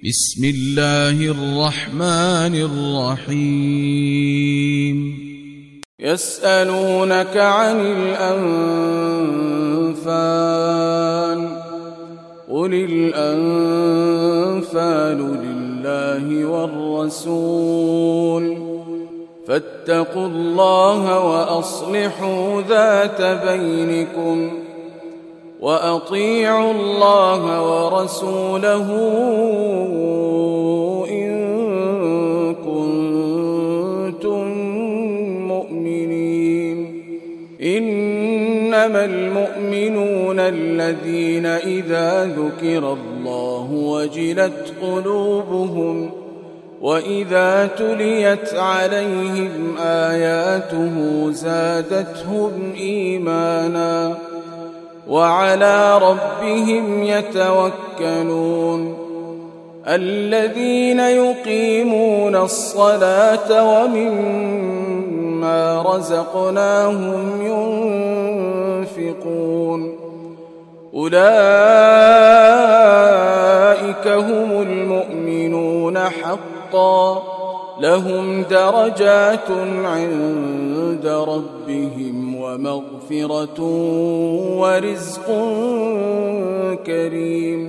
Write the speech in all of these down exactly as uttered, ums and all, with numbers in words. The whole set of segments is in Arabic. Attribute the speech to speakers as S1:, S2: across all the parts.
S1: بسم الله الرحمن الرحيم
S2: يسألونك عن الأنفال قل الأنفال لله والرسول فاتقوا الله وأصلحوا ذات بينكم وأطيعوا الله ورسوله إن كنتم مؤمنين إنما المؤمنون الذين إذا ذكر الله وجلت قلوبهم وإذا تليت عليهم آياته زادتهم إيمانا وعلى ربهم يتوكلون الذين يقيمون الصلاة ومما رزقناهم ينفقون أولئك هم المؤمنون حقا لهم درجات عند ربهم ومغفرة ورزق كريم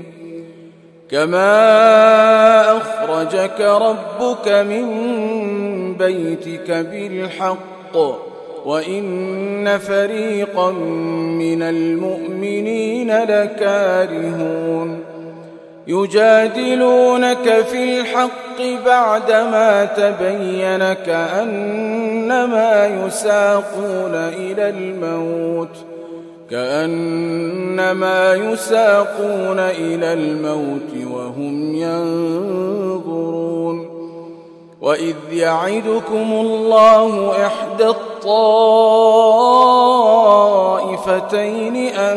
S2: كما أخرجك ربك من بيتك بالحق وإن فريقا من المؤمنين لكارهون يجادلونك في الحق بعدما تبين كأنما يساقون إلى الموت كأنما يساقون إلى الموت وهم ينظرون وإذ يعدكم الله إحدى الطائفتين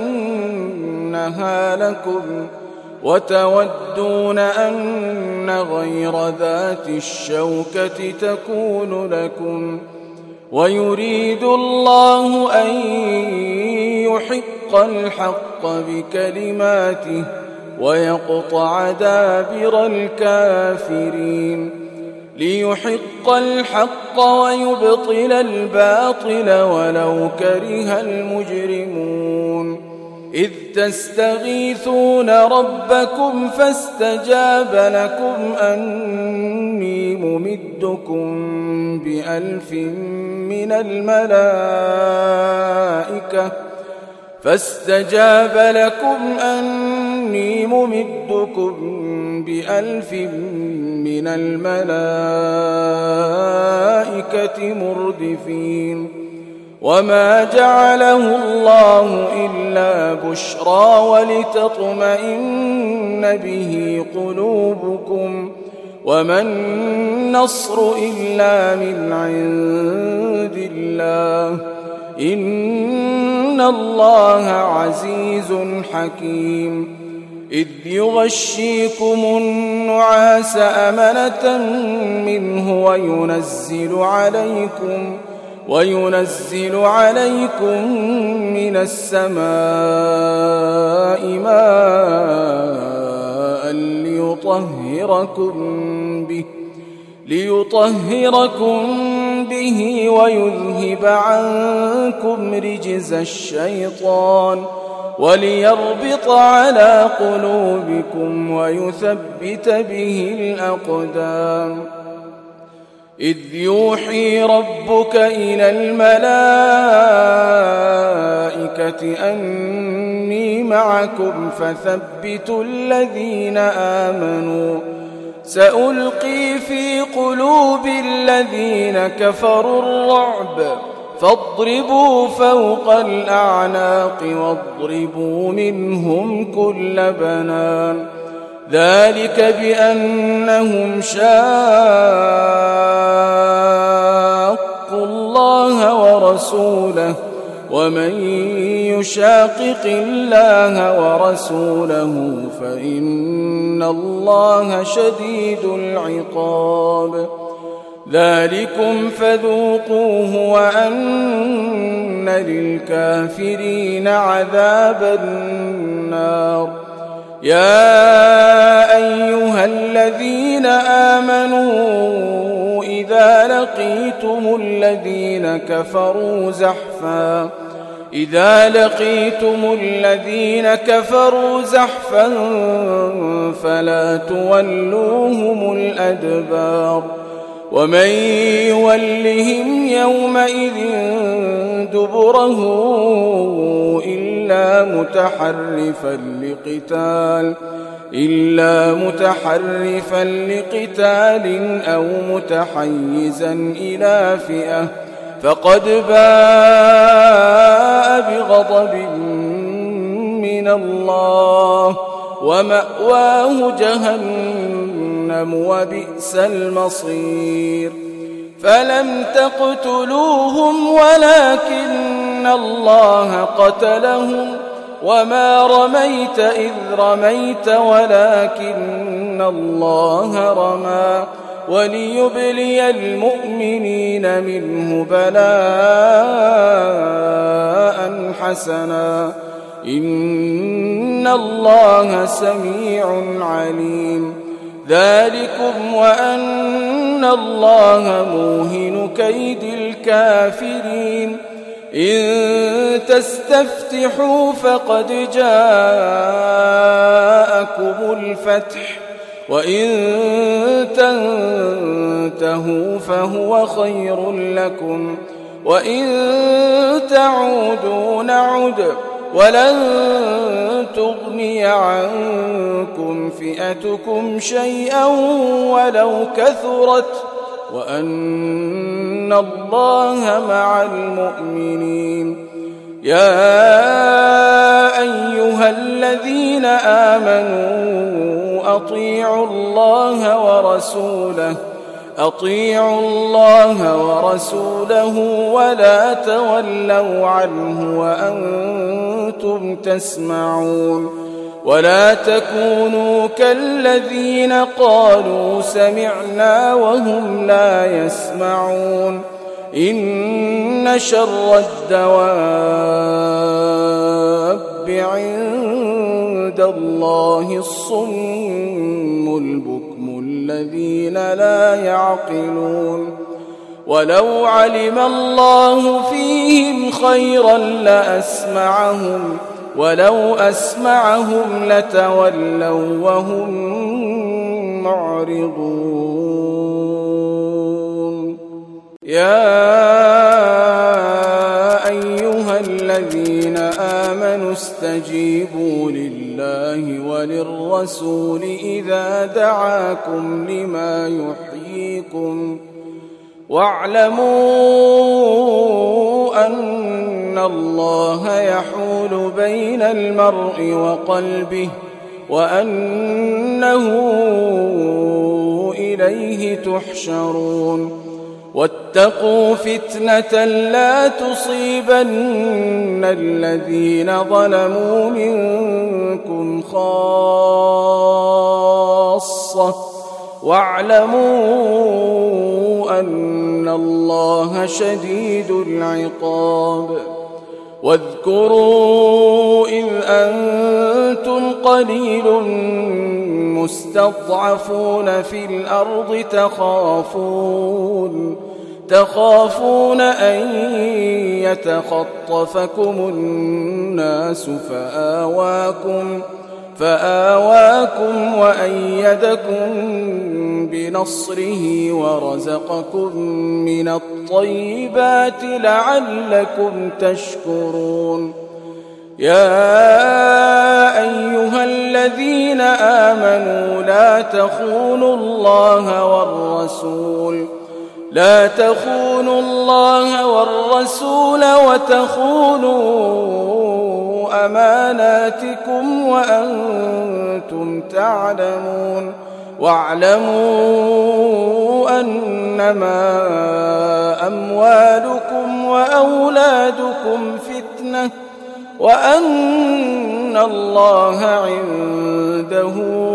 S2: أنها لكم وتودون أن غير ذات الشوكة تكون لكم ويريد الله أن يحق الحق بكلماته ويقطع دابر الكافرين ليحق الحق ويبطل الباطل ولو كره المجرمون إذ تستغيثون ربكم فاستجاب لكم أني ممدكم بألف من الملائكة فاستجاب لكم أني ممدكم بألف من الملائكة مردفين وما جعله الله إلا بشرى ولتطمئن به قلوبكم وما النصر إلا من عند الله إن الله عزيز حكيم إذ يغشيكم النعاس أمنة منه وينزل عليكم وينزل عليكم من السماء ماء ليطهركم به ليطهركم به ويذهب عنكم رجز الشيطان وليربط على قلوبكم ويثبت به الأقدام إذ يوحي ربك إلى الملائكة أني معكم فثبتوا الذين آمنوا سألقي في قلوب الذين كفروا الرعب فاضربوا فوق الأعناق واضربوا منهم كل بنان ذلك بأنهم شاقوا الله ورسوله ومن يشاقق الله ورسوله فإن الله شديد العقاب ذلكم فذوقوه وأن للكافرين عذاب النار يا أيها الذين آمنوا إذا لقيتم الذين كفروا زحفا إذا لقيتم الذين كفروا زحفا فلا تولوهم الأدبار ومن يولهم يومئذ دبره إلا متحرفا لقتال إلا متحرفا لقتال أو متحيزا إلى فئة فقد باء بغضب من الله ومأواه جهنم وبئس المصير فلم تقتلوهم ولكن الله قتلهم وما رميت إذ رميت ولكن الله رمى وليبلي المؤمنين منه بلاء حسنا إن الله سميع عليم ذلكم وأن الله موهن كيد الكافرين إن تستفتحوا فقد جاءكم الفتح وإن تنتهوا فهو خير لكم وإن تعودوا نعد ولن تغني عنكم فئتكم شيئا ولو كثرت وأن الله مع المؤمنين يا أيها الذين آمنوا أطيعوا الله ورسوله أطيعوا الله ورسوله ولا تولوا عنه وأنتم تسمعون ولا تكونوا كالذين قالوا سمعنا وهم لا يسمعون إن شر الدواب عند الله الصم البكم الذين لا يعقلون ولو علم الله فيهم خيرا لأسمعهم ولو أسمعهم لتولوا وهم معرضون يا أيها الذين آمنوا استجيبوا لله وللرسول إذا دعاكم لما يحييكم واعلموا أن الله يحول بين المرء وقلبه وأنه إليه تحشرون واتقوا فتنة لا تصيبن الذين ظلموا منكم خاصة واعلموا أن الله شديد العقاب واذكروا إذ أنتم قليل مستضعفون في الأرض تخافون تخافون أن يتخطفكم الناس فآواكم فآواكم وأيدكم بنصره ورزقكم من الطيبات لعلكم تشكرون يا أيها الذين آمنوا لا تخونوا الله والرسول لا تخونوا الله والرسول وتخونوا أماناتكم وأنتم تعلمون واعلموا أنما أموالكم وأولادكم فتنة وأن الله عنده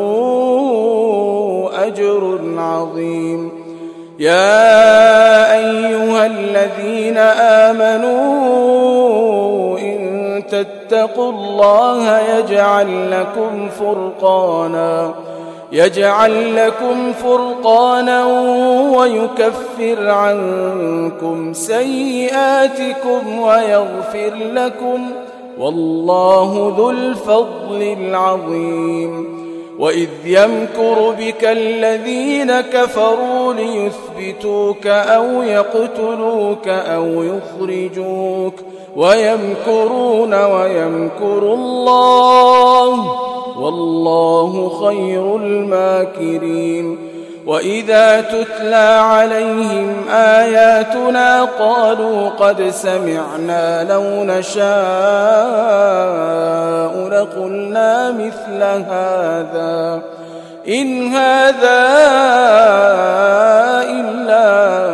S2: أجر عظيم يا أيها الذين آمنوا إن تتقوا اتقوا الله يجعل لكم فرقانا يجعل لكم فرقانا ويكفر عنكم سيئاتكم ويغفر لكم والله ذو الفضل العظيم. وإذ يمكر بك الذين كفروا ليثبتوك أو يقتلوك أو يخرجوك ويمكرون ويمكر الله والله خير الماكرين. وإذا تتلى عليهم آياتنا قالوا قد سمعنا لو نشاء لقلنا مثل هذا إن هذا إلا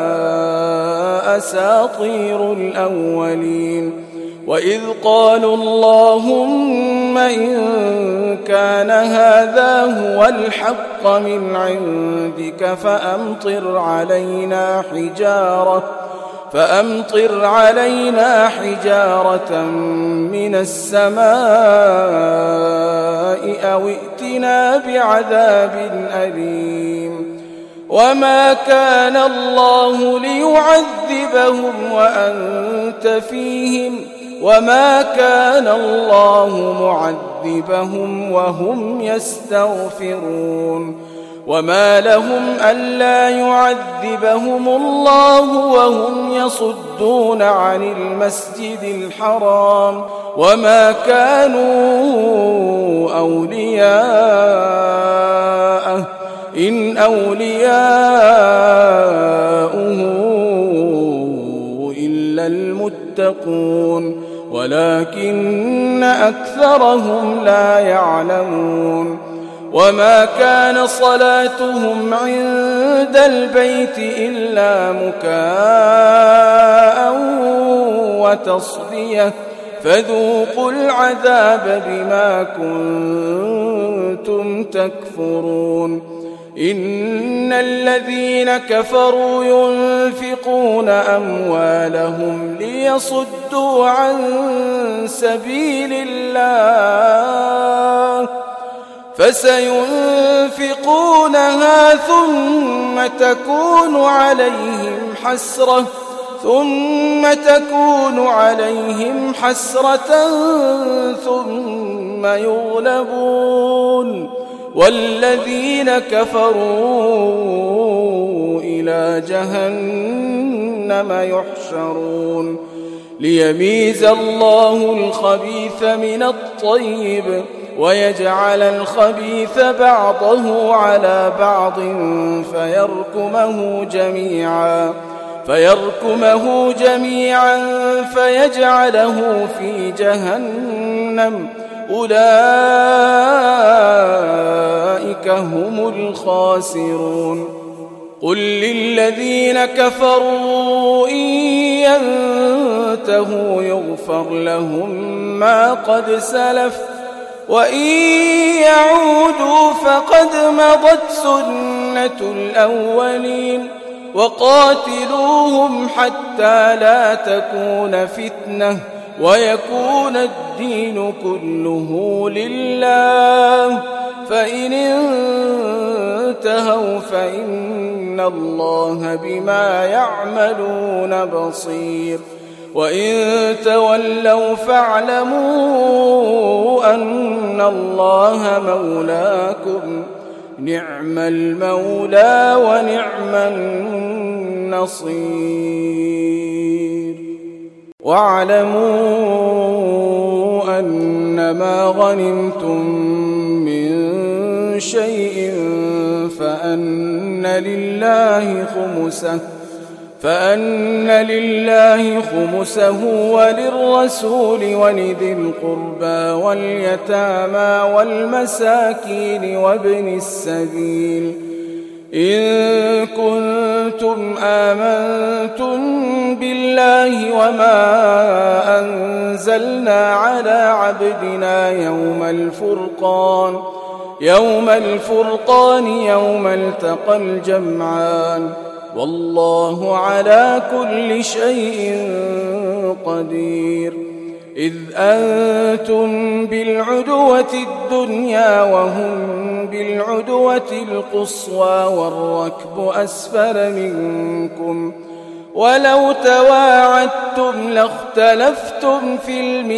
S2: أساطير الأولين. وإذ قالوا اللهم إن كان هذا هو الحق من عندك فأمطر علينا حجارة فأمطر علينا حجارة من السماء أو ائتنا بعذاب أليم. وما كان الله ليعذبهم وأنت فيهم وما كان الله معذبهم وهم يستغفرون. وما لهم ألا يعذبهم الله وهم يصدون عن المسجد الحرام وما كانوا أولياءه إن أولياؤه إلا المتقون ولكن أكثرهم لا يعلمون. وما كان صلاتهم عند البيت إلا مكاء وتصدية فذوقوا العذاب بما كنتم تكفرون. إن الذين كفروا ينفقون أموالهم ليصدوا عن سبيل الله فسينفقونها ثم تكون عليهم حسرة ثم تكون عليهم حسرة ثم يغلبون والذين كفروا إلى جهنم يحشرون. ليميز الله الخبيث من الطيب ويجعل الخبيث بعضه على بعض فيركمه جميعا فيركمه جميعا فيجعله في جهنم أولئك هم الخاسرون. قل للذين كفروا إن ينتهوا يغفر لهم ما قد سلف وإن يعودوا فقد مضت سنة الأولين. وقاتلوهم حتى لا تكون فتنة ويكون الدين كله لله فإن انتهوا فإن الله بما يعملون بصير. وإن تولوا فاعلموا أن الله مولاكم نعم المولى ونعم النصير. واعلموا أنما غنمتم من شيء فأن لله خمسه فأن لله خمسه وللرسول ولذي القربى واليتامى والمساكين وابن السبيل إن كنتم آمنتم بالله وما أنزلنا على عبدنا يوم الفرقان يوم الفرقان يوم التقى الجمعان والله على كل شيء قدير. إذ أنتم بالعدوة الدنيا وهم بالعدوة القصوى والركب أسفل منكم ولو تواعدتم لاختلفتم في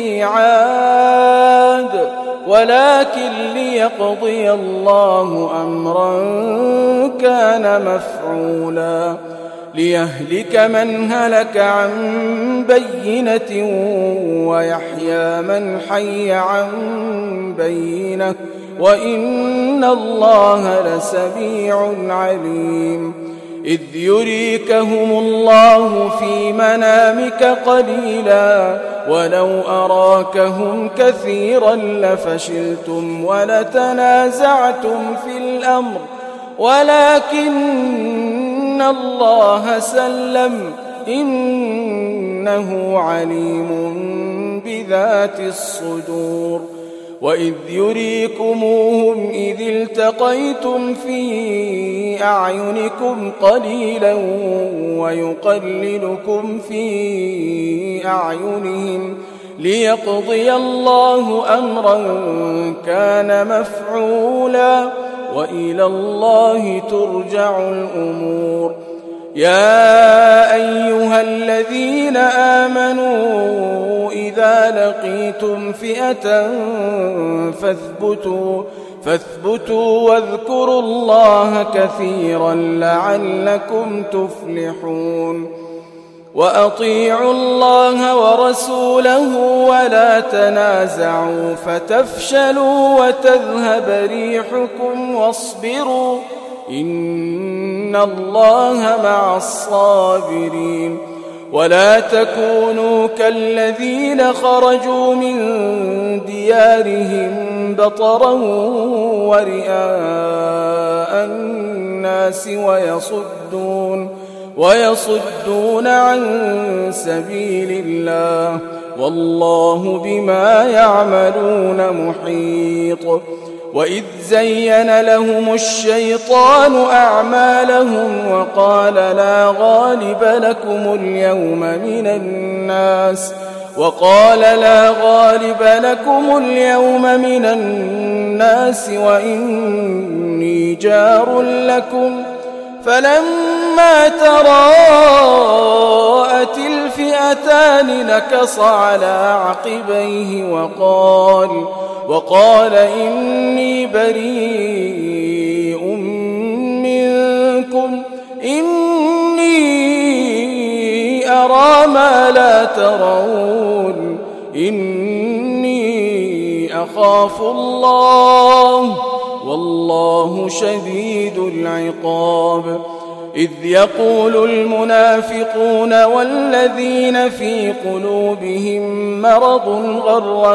S2: الميعاد ولكن ليقضي الله أمرا كان مفعولا ليهلك من هلك عن بينة ويحيى من حي عن بينة وإن الله لسميع عليم إذ يريكهم الله في منامك قليلا ولو أراكهم كثيرا لفشلتم ولتنازعتم في الأمر ولكن الله سلم إنه عليم بذات الصدور وإذ يريكموهم إذ التقيتم في أعينكم قليلا ويقللكم في أعينهم ليقضي الله أمرا كان مفعولا وإلى الله ترجع الأمور يا أيها الذين آمنوا إذا لقيتم فئة فاثبتوا فاثبتوا واذكروا الله كثيرا لعلكم تفلحون وأطيعوا الله ورسوله ولا تنازعوا فتفشلوا وتذهب ريحكم واصبروا إن الله مع الصابرين ولا تكونوا كالذين خرجوا من ديارهم بطرا ورئاء الناس ويصدون ويصدون عن سبيل الله والله بما يعملون محيط وإذ زين لهم الشيطان أعمالهم وقال لا غالب لكم اليوم من الناس وقال لا غالب لكم اليوم من الناس وإني جار لكم فلما تراءت الفئتان نكص على عقبيه وقال وقال إني بريء منكم إني أرى ما لا ترون إني أخاف الله والله شديد العقاب إذ يقول المنافقون والذين في قلوبهم مرض غر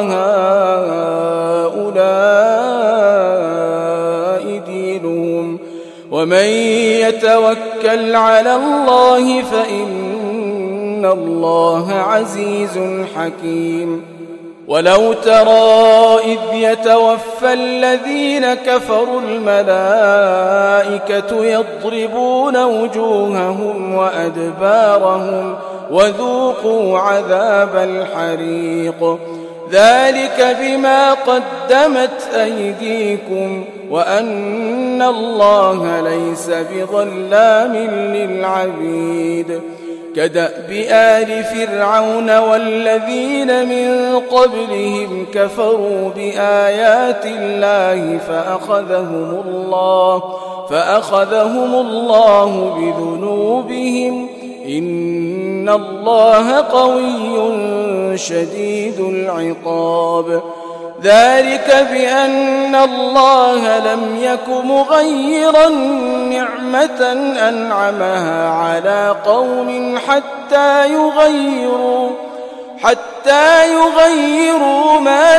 S2: هؤلاء دينهم ومن يتوكل على الله فإن الله عزيز حكيم ولو ترى إذ يتوفى الذين كفروا الملائكة يضربون وجوههم وأدبارهم وذوقوا عذاب الحريق ذلك بما قدمت أيديكم وأن الله ليس بظلام للعبيد كدأب آل فرعون والذين من قبلهم كفروا بآيات الله فأخذهم الله فأخذهم الله بذنوبهم إن الله قوي شديد العقاب ذلك بأن الله لم يك مغيرا نعمة أنعمها على قوم حتى يغيروا حتى يغيروا ما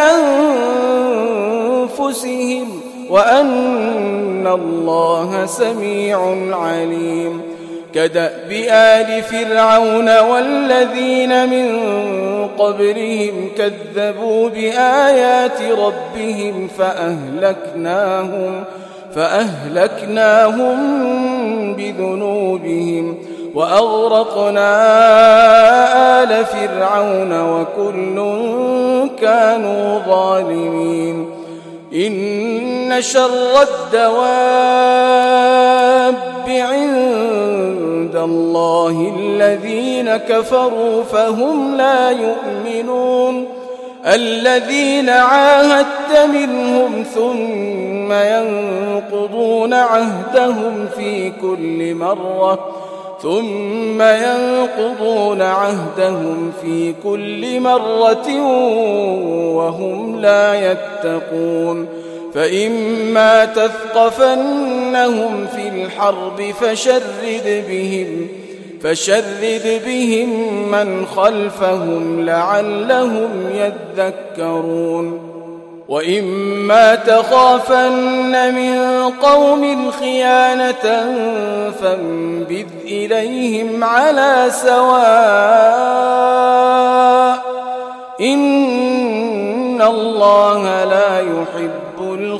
S2: بأنفسهم وأن الله سميع عليم كدأب آل فرعون والذين من قبلهم كذبوا بآيات ربهم فأهلكناهم فأهلكناهم بذنوبهم وأغرقنا آل فرعون وكل كانوا ظالمين إن شر الدواب عند الله الذين كفروا فهم لا يؤمنون الذين عاهدت منهم ثم ينقضون عهدهم في كل مرة ثم ينقضون عهدهم في كل مرة وهم لا يتقون فإما تثقفنهم في الحرب فشرد بهم فشرد بهم من خلفهم لعلهم يذكرون وإما تخافن من قوم خيانة فانبذ إليهم على سواء إن الله لا يحب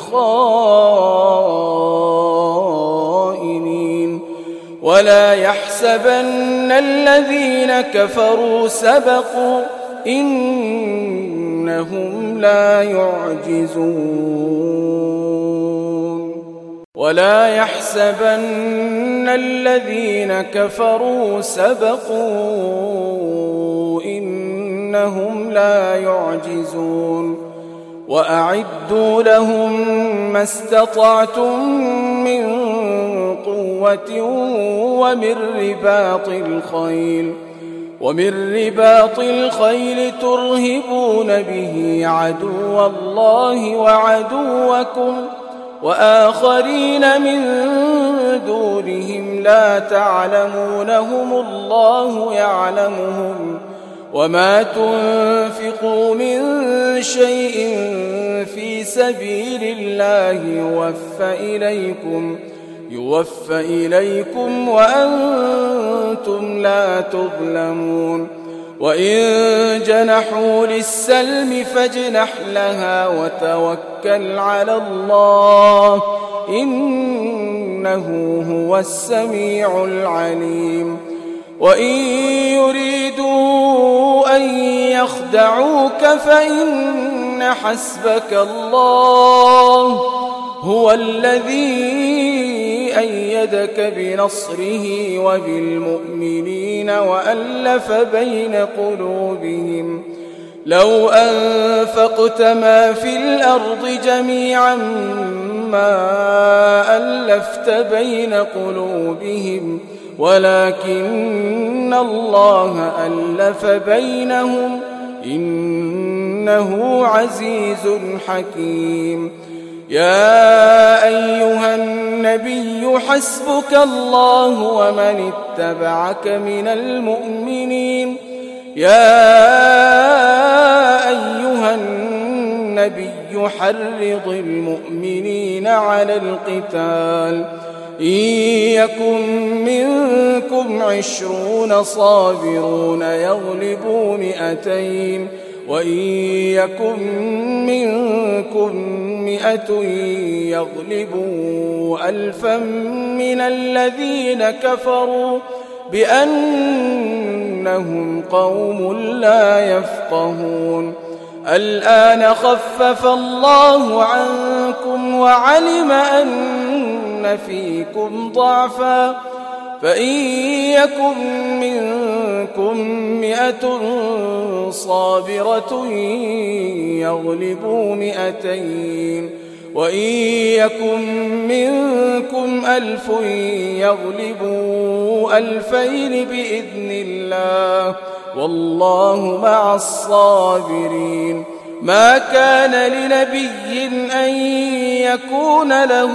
S2: الخائنين ولا يحسبن الذين كفروا سبقوا إنهم لا يعجزون ولا يحسبن الذين كفروا سبقوا إنهم لا يعجزون وأعدوا لهم ما استطعتم من قوة ومن رباط الخيل ومن رباط الخيل ترهبون به عدو الله وعدوكم وآخرين من دونهم لا تعلمونهم الله يعلمهم وما تنفقوا من شيء في سبيل الله يوفى إليكم يوفى إليكم وأنتم لا تظلمون وإن جنحوا للسلم فاجنح لها وتوكل على الله إنه هو السميع العليم وإن يريدوا أن يخدعوك فإن حسبك الله هو الذي أيدك بنصره وبالمؤمنين وألف بين قلوبهم لو أنفقت ما في الأرض جميعا ما ألفت بين قلوبهم ولكن الله ألف بينهم إنه عزيز حكيم يا أيها النبي حسبك الله ومن اتبعك من المؤمنين يا أيها النبي حرض المؤمنين على القتال إن يكن منكم عشرون صابرون يغلبوا مئتين وإن يكن منكم مئة يغلبوا ألفا من الذين كفروا بأنهم قوم لا يفقهون الآن خفف الله عنكم وعلم أن فيكم ضعفا فإن يكن منكم مئة صابرة يغلبوا مئتين وإن يكن منكم ألف يغلبوا ألفين بإذن الله والله مع الصابرين ما كان لنبي أن يكون له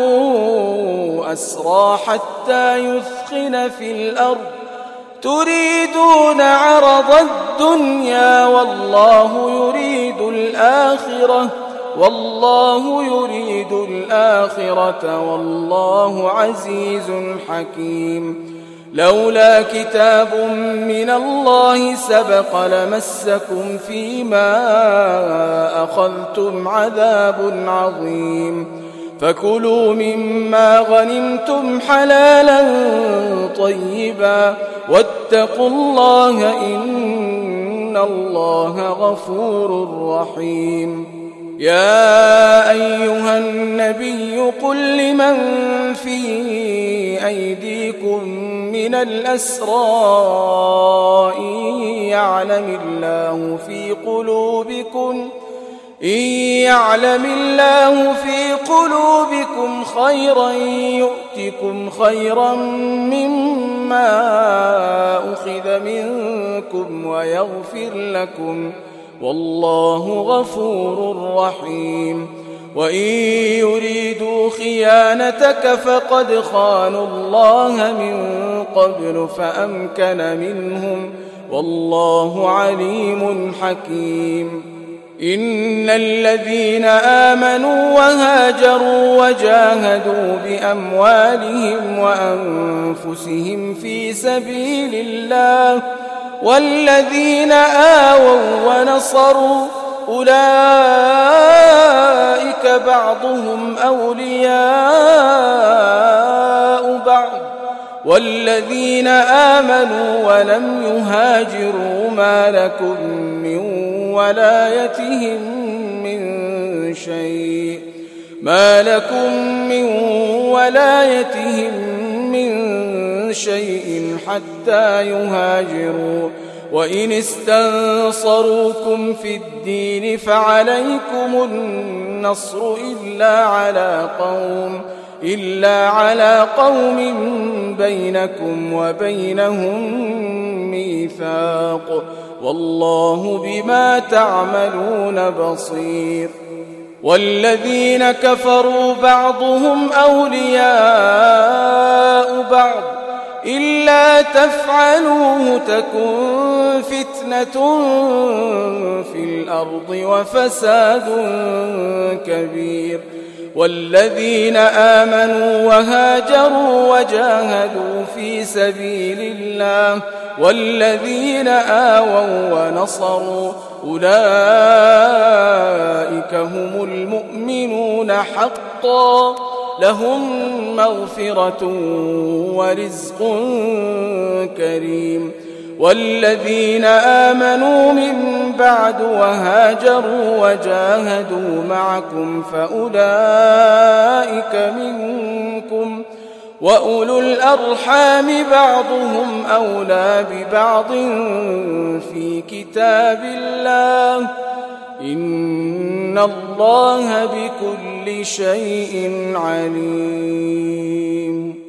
S2: أسرى حتى يثخن في الأرض تريدون عرض الدنيا والله يريد الآخرة والله يريد الآخرة والله عزيز حكيم لولا كتاب من الله سبق لمسكم فيما أخذتم عذاب عظيم فكلوا مما غنمتم حلالا طيبا واتقوا الله إن الله غفور رحيم. يا أيها النبي قل لمن في أيديكم من الأسرى إن يعلم الله في قلوبكم إن يعلم الله في قلوبكم خيرا يؤتكم خيرا مما أخذ منكم ويغفر لكم والله غفور رحيم. وإن يريدوا خيانتك فقد خانوا الله من قبل فأمكن منهم والله عليم حكيم. إن الذين آمنوا وهاجروا وجاهدوا بأموالهم وأنفسهم في سبيل الله والذين آووا ونصروا أولئك بعضهم أولياء بعض والذين آمنوا ولم يهاجروا ما لكم من ولايتهم من شيء ما لكم من ولايتهم من شيء حتى يهاجروا وإن استنصروكم في الدين فعليكم النصر إلا على قوم إلا على قوم بينكم وبينهم ميثاق والله بما تعملون بصير. والذين كفروا بعضهم أولياء بعض إلا تفعلوه تكن فتنة في الأرض وفساد كبير. والذين آمنوا وهاجروا وجاهدوا في سبيل الله والذين آووا ونصروا أولئك هم المؤمنون حقا لهم مغفرة ورزق كريم. والذين آمنوا من بعد وهاجروا وجاهدوا معكم فأولئك منكم وأولو الأرحام بعضهم أولى ببعض في كتاب الله إن الله بكل شيء عليم.